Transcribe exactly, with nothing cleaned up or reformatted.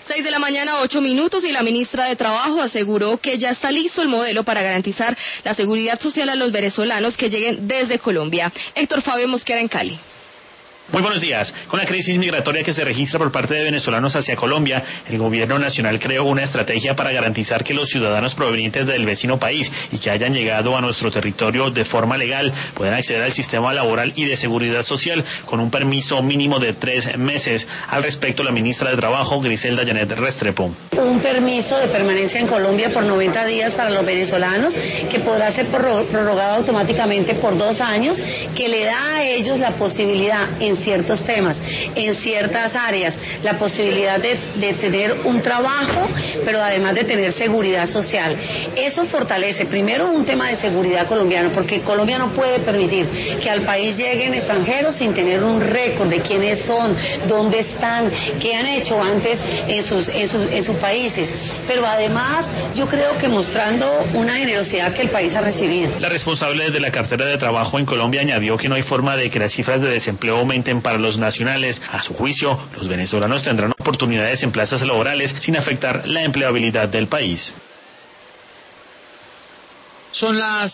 Seis de la mañana, ocho minutos, y la ministra de Trabajo aseguró que ya está listo el modelo para garantizar la seguridad social a los venezolanos que lleguen desde Colombia. Héctor Fabio Mosquera en Cali. Muy buenos días. Con la crisis migratoria que se registra por parte de venezolanos hacia Colombia, el gobierno nacional creó una estrategia para garantizar que los ciudadanos provenientes del vecino país y que hayan llegado a nuestro territorio de forma legal puedan acceder al sistema laboral y de seguridad social con un permiso mínimo de tres meses. Al respecto, la ministra de Trabajo, Griselda Yanet Restrepo. Un permiso de permanencia en Colombia por noventa días para los venezolanos, que podrá ser prorrogado automáticamente por dos años, que le da a ellos la posibilidad en ciertos temas, en ciertas áreas, la posibilidad de, de tener un trabajo, pero además de tener seguridad social. Eso fortalece primero un tema de seguridad colombiano, porque Colombia no puede permitir que al país lleguen extranjeros sin tener un récord de quiénes son, dónde están, qué han hecho antes en sus, en sus, en sus países. Pero además yo creo que mostrando una generosidad que el país ha recibido. La responsable de la cartera de trabajo en Colombia añadió que no hay forma de que las cifras de desempleo aumenten para los nacionales. A su juicio, los venezolanos tendrán oportunidades en plazas laborales sin afectar la empleabilidad del país. Son las